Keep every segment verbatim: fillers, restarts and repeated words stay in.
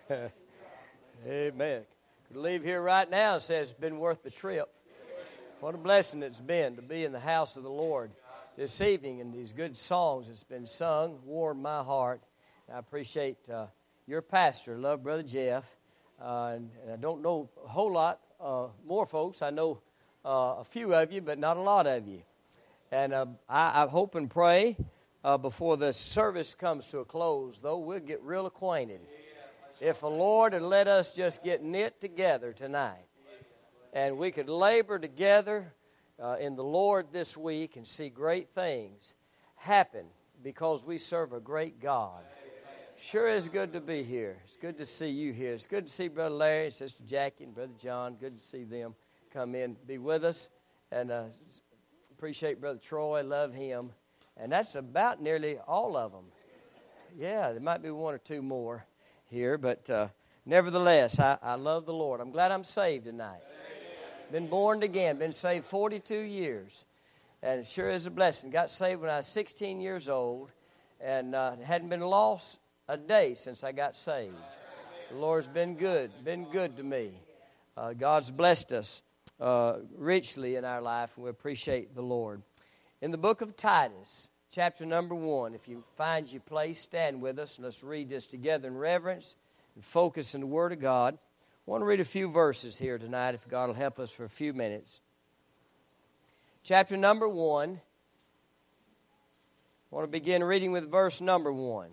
Amen. Could leave here right now and say it's been worth the trip. What a blessing it's been to be in the house of the Lord this evening, and these good songs that's been sung warmed my heart. I appreciate uh, your pastor, love Brother Jeff, uh, and, and I don't know a whole lot uh, more folks. I know uh, a few of you, but not a lot of you. And uh, I, I hope and pray uh, before the service comes to a close, though, we'll get real acquainted. If the Lord had let us just get knit together tonight, and we could labor together uh, in the Lord this week and see great things happen because we serve a great God. Sure is good to be here. It's good to see you here. It's good to see Brother Larry, Sister Jackie, and Brother John. Good to see them come in, be with us. And uh, appreciate Brother Troy, love him. And that's about nearly all of them. Yeah, there might be one or two more here, but uh, nevertheless, I, I love the Lord. I'm glad I'm saved tonight. Been born again, been saved forty-two years, and it sure is a blessing. Got saved when I was sixteen years old, and uh, hadn't been lost a day since I got saved. The Lord's been good, been good to me. Uh, God's blessed us uh, richly in our life, and we appreciate the Lord. In the book of Titus, chapter number one, if you find your place, stand with us, and let's read this together in reverence and focus in the Word of God. I want to read a few verses here tonight, if God will help us for a few minutes. Chapter number one. I want to begin reading with verse number one.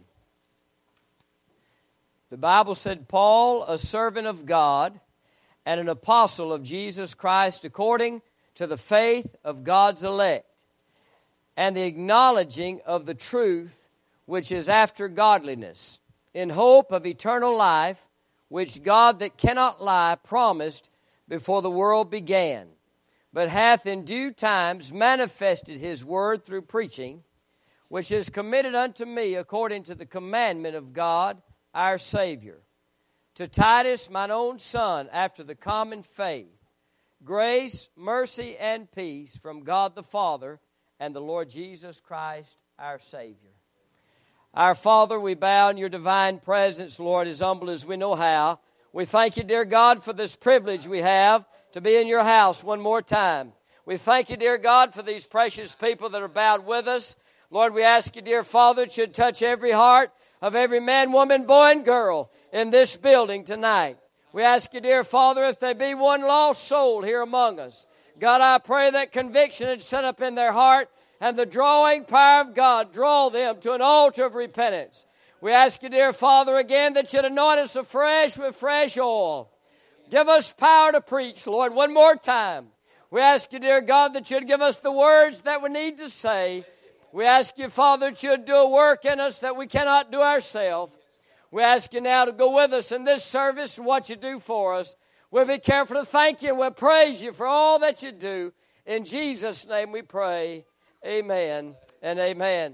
The Bible said, Paul, a servant of God and an apostle of Jesus Christ, according to the faith of God's elect, and the acknowledging of the truth which is after godliness, in hope of eternal life, which God that cannot lie promised before the world began, but hath in due times manifested his word through preaching, which is committed unto me according to the commandment of God our Savior. To Titus, mine own son, after the common faith, grace, mercy, and peace from God the Father and the Lord Jesus Christ our Savior. Our Father, we bow in your divine presence, Lord, as humble as we know how. We thank you, dear God, for this privilege we have to be in your house one more time. We thank you, dear God, for these precious people that are bowed with us. Lord, we ask you, dear Father, it should touch every heart of every man, woman, boy, and girl in this building tonight. We ask you, dear Father, if there be one lost soul here among us, God, I pray that conviction is set up in their heart, and the drawing power of God draw them to an altar of repentance. We ask you, dear Father, again that you'd anoint us afresh with fresh oil. Give us power to preach, Lord, one more time. We ask you, dear God, that you'd give us the words that we need to say. We ask you, Father, that you'd do a work in us that we cannot do ourselves. We ask you now to go with us in this service and what you do for us. We'll be careful to thank you and we'll praise you for all that you do. In Jesus' name we pray. Amen and amen.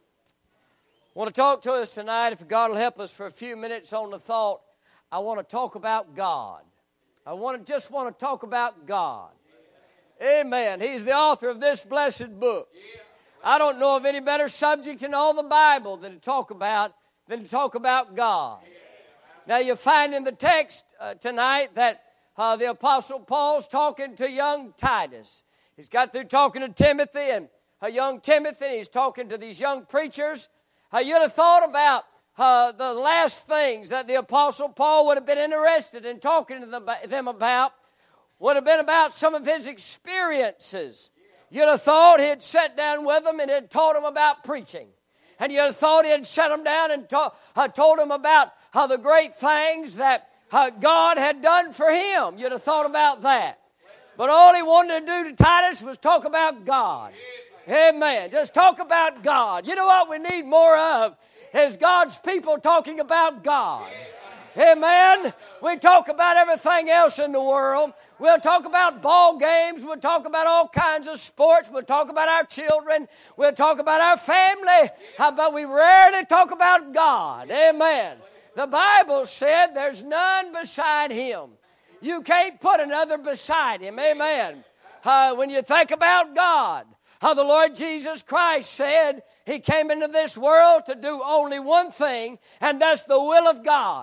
I want to talk to us tonight, if God will help us for a few minutes on the thought. I want to talk about God. I want to just want to talk about God. Amen. He's the author of this blessed book. I don't know of any better subject in all the Bible than to talk about than to talk about God. Now you find in the text uh, tonight that uh, the Apostle Paul's talking to young Titus. He's got through talking to Timothy and uh, young Timothy, and he's talking to these young preachers. Uh, you'd have thought about uh, the last things that the Apostle Paul would have been interested in talking to them, them about would have been about some of his experiences. You'd have thought he'd sat down with them and had taught them about preaching. And you'd have thought he'd sat them down and ta- uh, told them about how the great things that uh, God had done for him. You'd have thought about that. But all he wanted to do to Titus was talk about God. Amen. Just talk about God. You know what we need more of is God's people talking about God. Amen. We talk about everything else in the world. We'll talk about ball games. We'll talk about all kinds of sports. We'll talk about our children. We'll talk about our family. But we rarely talk about God. Amen. The Bible said there's none beside Him. You can't put another beside Him. Amen. Uh, when you think about God, how the Lord Jesus Christ said He came into this world to do only one thing, and that's the will of God.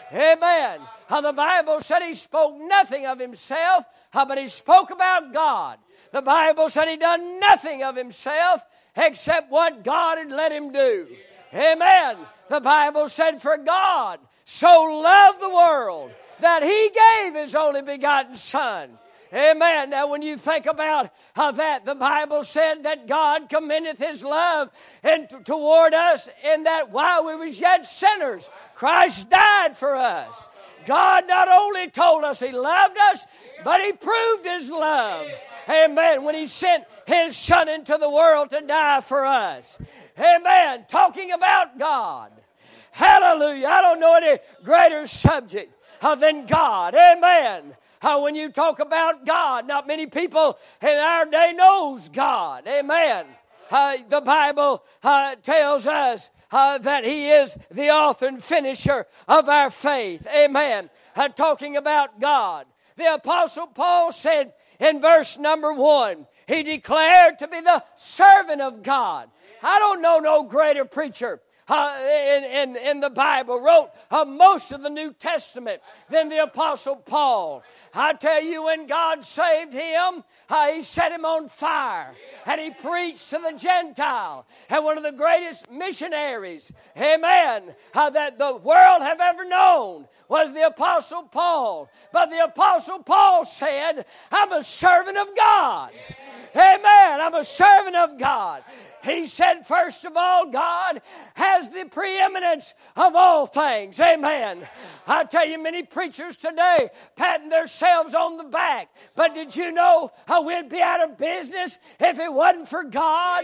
Amen. How the Bible said he spoke nothing of himself, how but he spoke about God. The Bible said he done nothing of himself except what God had let him do. Amen. The Bible said, for God so loved the world that he gave his only begotten Son. Amen. Now when you think about how that, the Bible said that God commendeth his love and t- toward us in that while we was yet sinners, Christ died for us. God not only told us he loved us, but he proved his love. Amen. When he sent his Son into the world to die for us. Amen. Talking about God. Hallelujah. I don't know any greater subject than God. Amen. How when you talk about God, not many people in our day knows God. Amen. Uh, the Bible uh, tells us uh, that he is the author and finisher of our faith. Amen. Uh, talking about God. The Apostle Paul said in verse number one, he declared to be the servant of God. I don't know no greater preacher Uh, in, in, in the Bible, wrote uh, most of the New Testament than the Apostle Paul. I tell you, when God saved him, uh, he set him on fire. And he preached to the Gentile. And one of the greatest missionaries, amen, uh, that the world have ever known was the Apostle Paul. But the Apostle Paul said, I'm a servant of God. Amen, I'm a servant of God. He said, first of all, God has the preeminence of all things. Amen. I tell you, many preachers today patting themselves on the back. But did you know how we'd be out of business if it wasn't for God?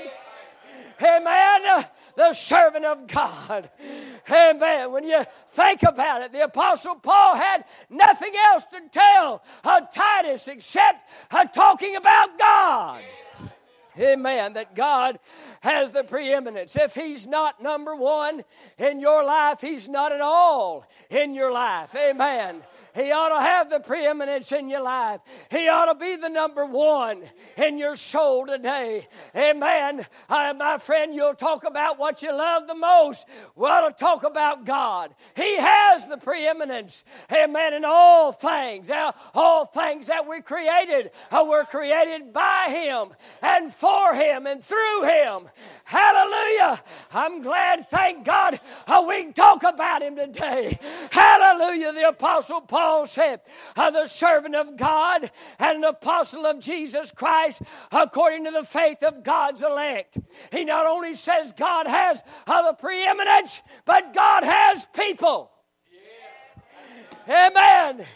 Amen. The servant of God. Amen. When you think about it, the Apostle Paul had nothing else to tell uh, Titus except uh, talking about God. Amen. That God has the preeminence. If he's not number one in your life, he's not at all in your life. Amen. He ought to have the preeminence in your life. He ought to be the number one in your soul today. Amen. Uh, my friend, you'll talk about what you love the most. We ought to talk about God. He has the preeminence. Amen. In all things. Now, all things that we created uh, were created by him and for him and through him. Hallelujah. I'm glad, thank God, uh, we can talk about him today. Hallelujah. The Apostle Paul said, uh, the servant of God and an apostle of Jesus Christ according to the faith of God's elect. He not only says God has uh, the preeminence, but God has people. Yeah. Amen.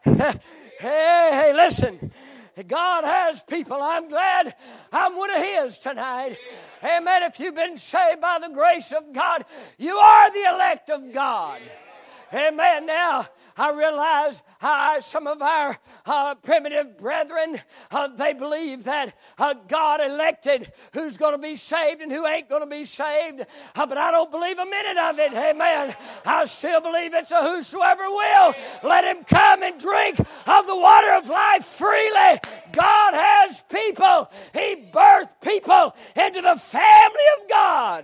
hey, hey, listen. God has people. I'm glad I'm one of his tonight. Amen. If you've been saved by the grace of God, you are the elect of God. Amen. Now, I realize how some of our uh, primitive brethren, uh, they believe that uh, God elected who's going to be saved and who ain't going to be saved. Uh, but I don't believe a minute of it. Amen. I still believe it's a whosoever will. Let him come and drink of the water of life freely. God has people. He birthed people into the family of God.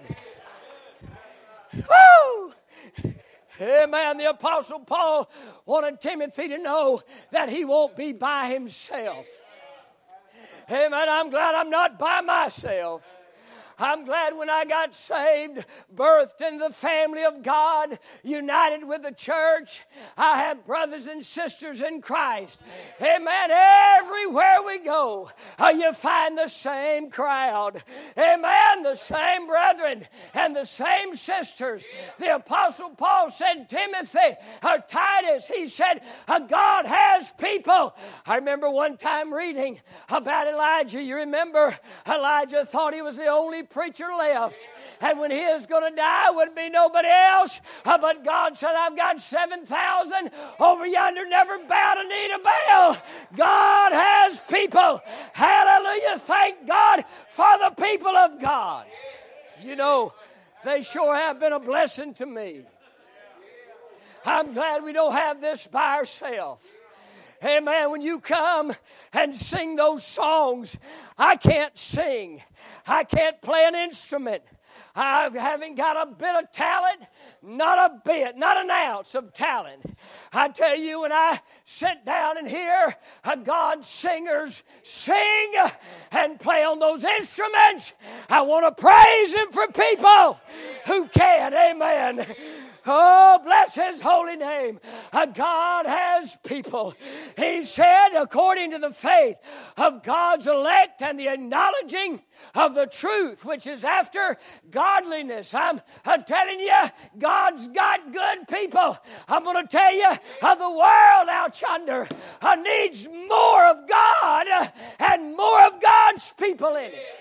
Woo! Amen. The Apostle Paul wanted Timothy to know that he won't be by himself. Amen. I'm glad I'm not by myself. I'm glad when I got saved, birthed into the family of God, united with the church, I have brothers and sisters in Christ. Amen. Everywhere we go, uh, you find the same crowd. Amen. The same brethren and the same sisters. The Apostle Paul said, Timothy, or Titus, he said, uh, God has people. I remember one time reading about Elijah. You remember Elijah thought he was the only preacher left, and when he is going to die, wouldn't be nobody else. Uh, but God said, I've got seven thousand over yonder, never bowed a knee to Baal. God has people. Hallelujah. Thank God for the people of God. You know, they sure have been a blessing to me. I'm glad we don't have this by ourselves. Amen. When you come and sing those songs, I can't sing. I can't play an instrument. I haven't got a bit of talent, not a bit, not an ounce of talent. I tell you, when I sit down and hear God's singers sing and play on those instruments, I want to praise Him for people who can. Amen. Oh, bless His holy name. Uh, God has people. He said, according to the faith of God's elect and the acknowledging of the truth, which is after godliness. I'm, I'm telling you, God's got good people. I'm going to tell you, uh, the world out yonder uh, needs more of God uh, and more of God's people in it.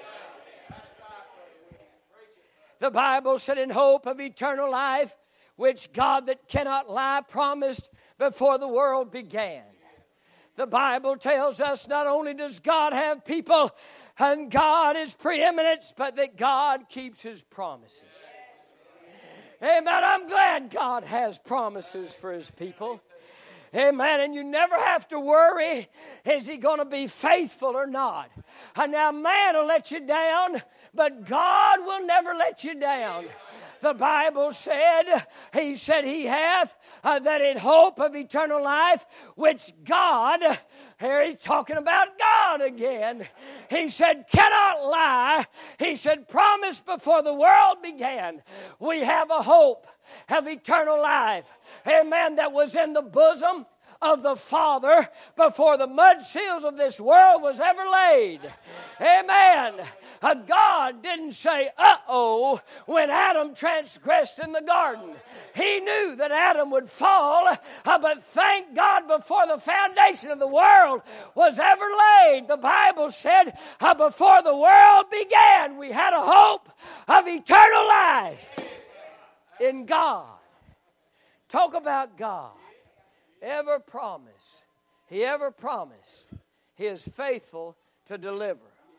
The Bible said, in hope of eternal life, which God that cannot lie promised before the world began. The Bible tells us not only does God have people and God is preeminent, but that God keeps His promises. Amen. I'm glad God has promises for His people. Amen. And you never have to worry, is He going to be faithful or not? And now man will let you down, but God will never let you down. The Bible said, He said He hath uh, that in hope of eternal life, which God, here He's talking about God again. He said, cannot lie. He said, promised before the world began. We have a hope of eternal life. Amen. That was in the bosom of the Father before the mud seals of this world was ever laid. Amen. Uh, God didn't say, uh-oh, when Adam transgressed in the garden. He knew that Adam would fall, uh, but thank God before the foundation of the world was ever laid. The Bible said, uh, before the world began, we had a hope of eternal life in God. Talk about God. Ever promise. He ever promised. He is faithful to deliver.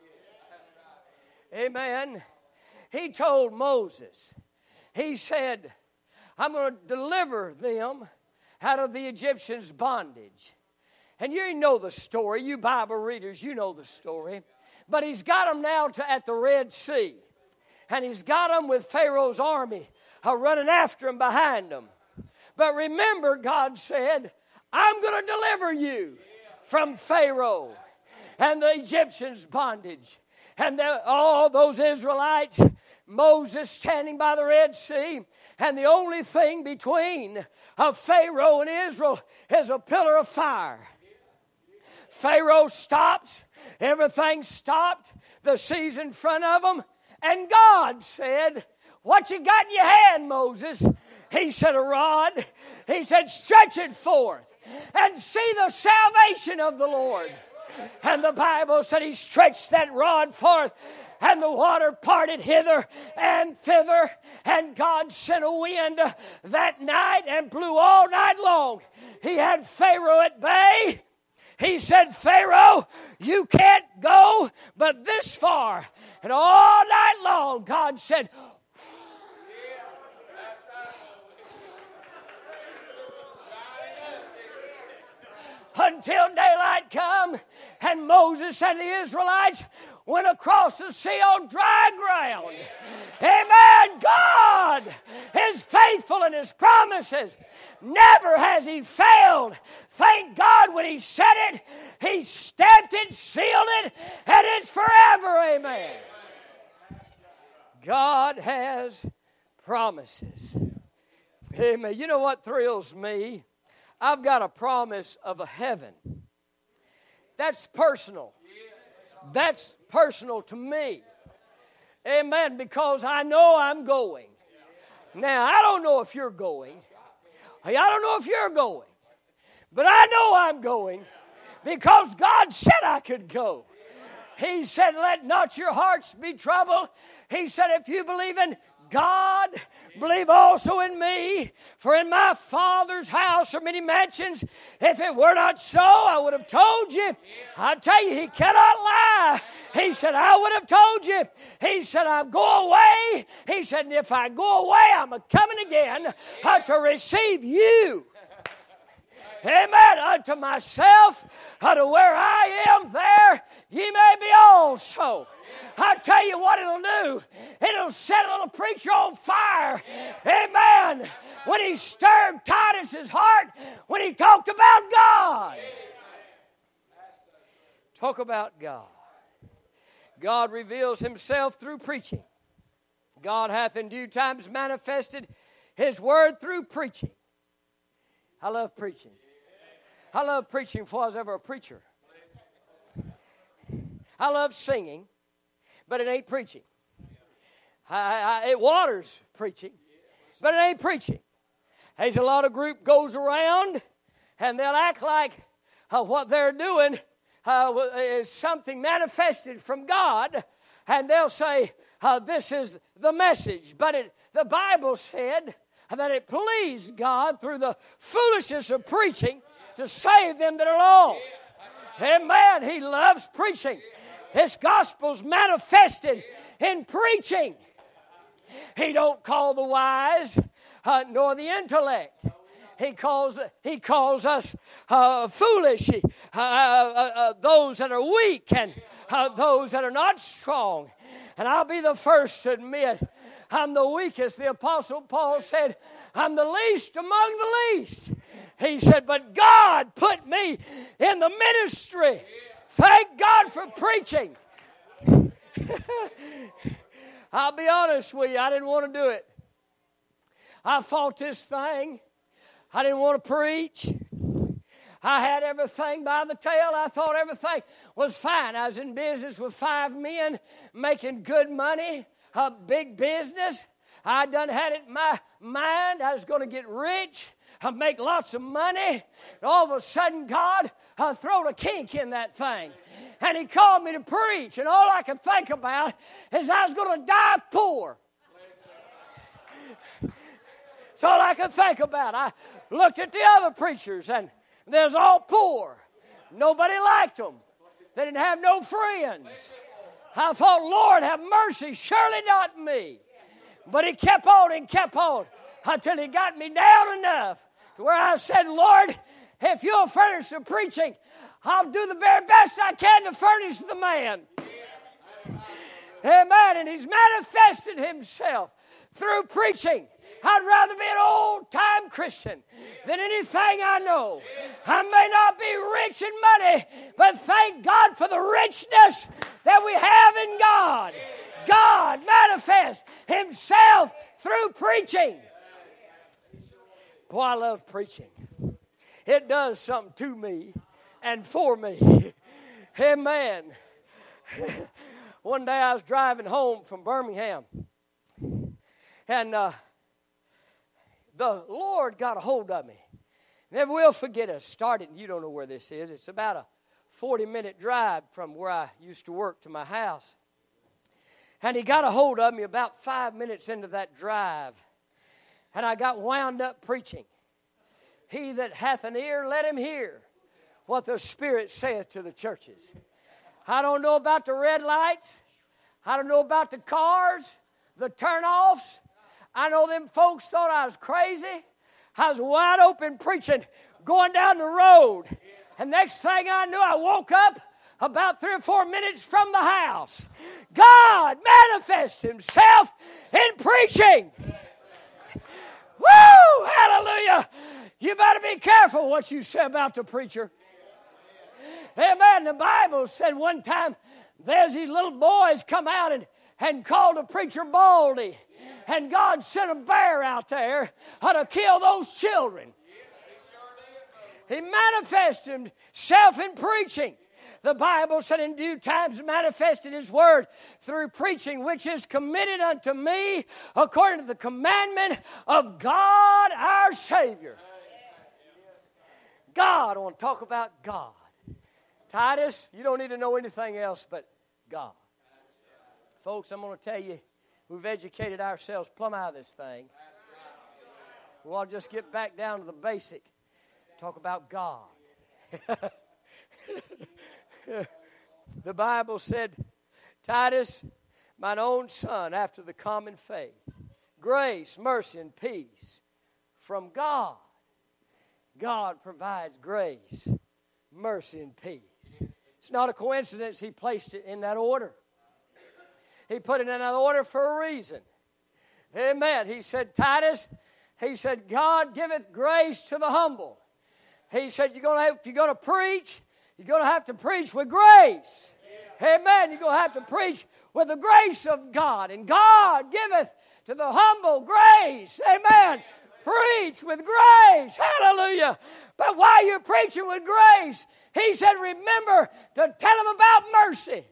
Amen. He told Moses, He said, I'm going to deliver them out of the Egyptians' bondage. And you know the story. You Bible readers, you know the story. But He's got them now to, at the Red Sea. And He's got them with Pharaoh's army uh, running after them behind them. But remember, God said, I'm going to deliver you from Pharaoh and the Egyptians' bondage. And the, all those Israelites, Moses standing by the Red Sea, and the only thing between of Pharaoh and Israel is a pillar of fire. Pharaoh stops, everything stopped, the sea's in front of them, and God said, what you got in your hand, Moses? He said, a rod. He said, stretch it forth and see the salvation of the Lord. And the Bible said He stretched that rod forth, and the water parted hither and thither, and God sent a wind that night and blew all night long. He had Pharaoh at bay. He said, Pharaoh, you can't go but this far. And all night long, God said, until daylight come, and Moses and the Israelites went across the sea on dry ground. Amen. God is faithful in His promises. Never has He failed. Thank God when He said it, He stamped it, sealed it, and it's forever. Amen. God has promises. Amen. You know what thrills me? I've got a promise of a heaven. That's personal. That's personal to me. Amen. Because I know I'm going. Now, I don't know if you're going. I don't know if you're going. But I know I'm going because God said I could go. He said, let not your hearts be troubled. He said, if you believe in God, believe also in me. For in my Father's house are many mansions. If it were not so, I would have told you. I tell you, He cannot lie. He said, I would have told you. He said, I go away. He said, and if I go away, I'm coming again uh, to receive you. Amen. Unto myself, unto where I am, there ye may be also. I tell you what it'll do. It'll set a little preacher on fire. Amen. When he stirred Titus's heart, when he talked about God. Talk about God. God reveals himself through preaching. God hath in due times manifested his word through preaching. I love preaching. I love preaching before I was ever a preacher. I love singing, but it ain't preaching. I, I, it waters preaching, but it ain't preaching. There's a lot of group goes around, and they'll act like uh, what they're doing uh, is something manifested from God, and they'll say, uh, this is the message. But it, the Bible said that it pleased God through the foolishness of preaching to save them that are lost. Amen. He loves preaching. His gospel's manifested in preaching. He don't call the wise uh, nor the intellect. He calls he calls us uh, foolish, uh, uh, uh, those that are weak and uh, those that are not strong. And I'll be the first to admit I'm the weakest. The Apostle Paul said, I'm the least among the least. He said, but God put me in the ministry. Thank God for preaching. I'll be honest with you, I didn't want to do it. I fought this thing. I didn't want to preach. I had everything by the tail. I thought everything was fine. I was in business with five men, making good money, a big business. I done had it in my mind. I was going to get rich, I'd make lots of money. And all of a sudden, God uh, threw a kink in that thing. And he called me to preach. And all I could think about is I was going to die poor. That's all I could think about. I looked at the other preachers, and they was all poor. Nobody liked them. They didn't have no friends. I thought, Lord, have mercy, surely not me. But he kept on and kept on until he got me down enough to where I said, Lord, if you'll furnish the preaching, I'll do the very best I can to furnish the man. Amen. And he's manifested himself through preaching. I'd rather be an old-time Christian than anything I know. I may not be rich in money, but thank God for the richness that we have in God. God manifests himself through preaching. Boy, I love preaching. It does something to me and for me. Amen. One day I was driving home from Birmingham, and uh, the Lord got a hold of me. Never will forget it. Started, you don't know where this is. It's about a forty-minute drive from where I used to work to my house. And he got a hold of me about five minutes into that drive. And I got wound up preaching. He that hath an ear, let him hear what the Spirit saith to the churches. I don't know about the red lights. I don't know about the cars, the turnoffs. I know them folks thought I was crazy. I was wide open preaching, going down the road. And next thing I knew, I woke up about three or four minutes from the house. God manifests himself in preaching. Woo! Hallelujah! You better be careful what you say about the preacher. Amen. The Bible said one time there's these little boys come out and, and called the preacher Baldy. And God sent a bear out there to kill those children. He manifested himself in preaching. The Bible said in due times manifested his word through preaching, which is committed unto me according to the commandment of God our Savior. God, I want to talk about God. Titus, you don't need to know anything else but God. Folks, I'm going to tell you, we've educated ourselves plumb out of this thing. We'll just get back down to the basic. Talk about God. The Bible said, Titus, mine own son, after the common faith, grace, mercy, and peace from God God provides grace, mercy, and peace. It's not a coincidence He placed it in that order. He put it in that order for a reason. Amen. He said, Titus, he said, God giveth grace to the humble. He said, you're gonna have, if you're going to preach, you're going to have to preach with grace. Amen. You're going to have to preach with the grace of God. And God giveth to the humble grace. Amen. Preach with grace. Hallelujah. But while you're preaching with grace, He said, remember to tell them about mercy.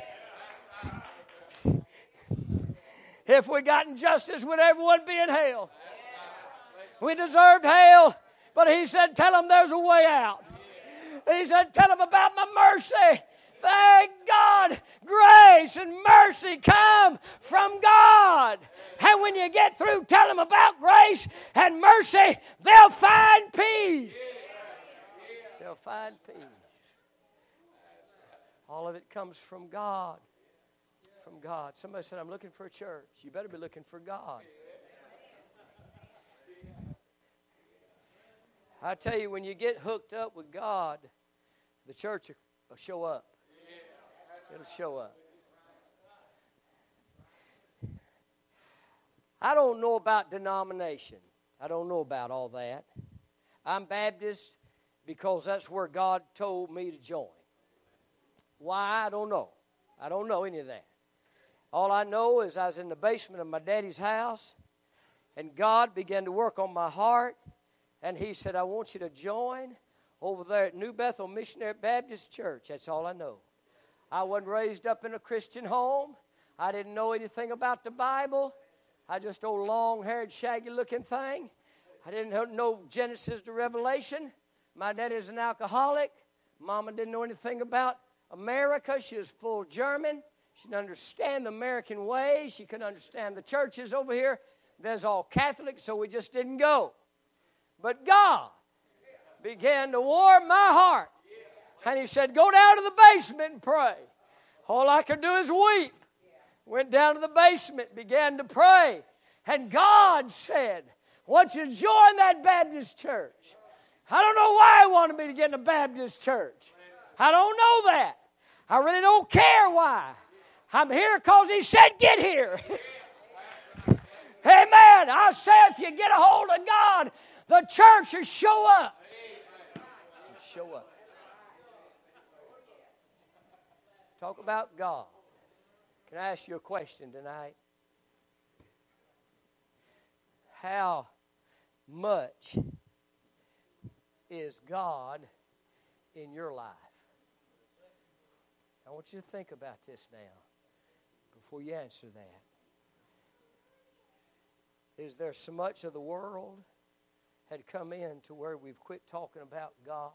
If we got injustice, would everyone be in hell? We deserved hell, but He said, tell them there's a way out. He said, tell them about my mercy. Thank God, grace and mercy come from God. And when you get through telling them about grace and mercy, they'll find peace. They'll find peace. All of it comes from God. From God. Somebody said, I'm looking for a church. You better be looking for God. I tell you, when you get hooked up with God, the church will show up. It'll show up. I don't know about denomination. I don't know about all that. I'm Baptist because that's where God told me to join. Why? I don't know. I don't know any of that. All I know is I was in the basement of my daddy's house, and God began to work on my heart, and He said, I want you to join over there at New Bethel Missionary Baptist Church. That's all I know. I wasn't raised up in a Christian home. I didn't know anything about the Bible. I just old long-haired, shaggy-looking thing. I didn't know Genesis to Revelation. My daddy's an alcoholic. Mama didn't know anything about America. She was full German. She didn't understand the American ways. She couldn't understand the churches over here. There's all Catholic, so we just didn't go. But God began to warm my heart. And He said, go down to the basement and pray. All I could do is weep. Went down to the basement, began to pray. And God said, I want you to join that Baptist church. I don't know why He wanted me to get in a Baptist church. I don't know that. I really don't care why. I'm here because He said get here. Amen. I say if you get a hold of God, the church will show up. It'll show up. Talk about God. Can I ask you a question tonight? How much is God in your life? I want you to think about this now before you answer that. Is there so much of the world had come in to where we've quit talking about God?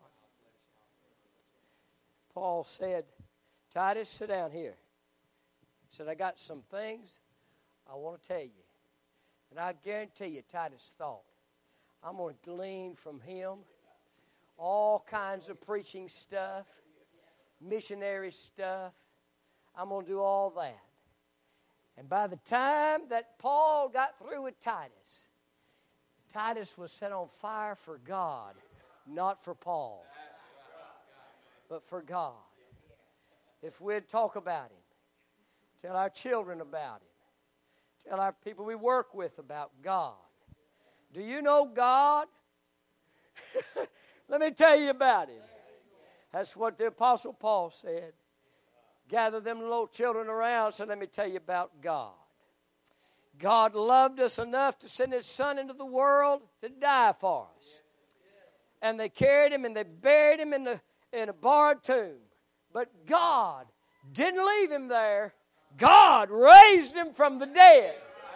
Paul said, Titus, sit down here. He said, I got some things I want to tell you. And I guarantee you, Titus thought, I'm going to glean from him all kinds of preaching stuff, missionary stuff. I'm going to do all that. And by the time that Paul got through with Titus, Titus was set on fire for God, not for Paul, but for God. If we'd talk about Him, tell our children about Him, tell our people we work with about God. Do you know God? Let me tell you about Him. That's what the Apostle Paul said. Gather them little children around, so let me tell you about God. God loved us enough to send His Son into the world to die for us. And they carried Him and they buried Him in, the, in a borrowed tomb. But God didn't leave Him there. God raised Him from the dead.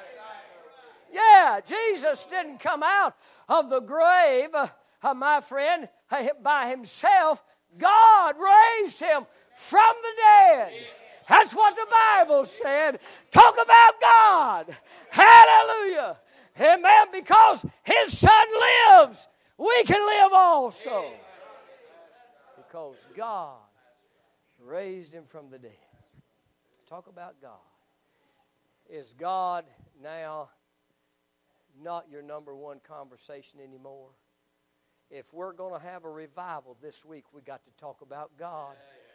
Yeah, Jesus didn't come out of the grave, uh, my friend, by Himself. God raised Him from the dead. That's what the Bible said. Talk about God. Hallelujah. Amen. Because His Son lives, we can live also. Because God raised Him from the dead. Talk about God. Is God now not your number one conversation anymore? if we're going to have a revival this week, we got to talk about God.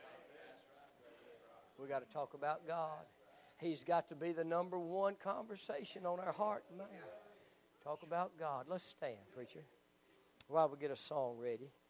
We got to talk about God. He's got to be the number one conversation on our heart and mind. Talk about God. Let's stand, preacher, while we get a song ready.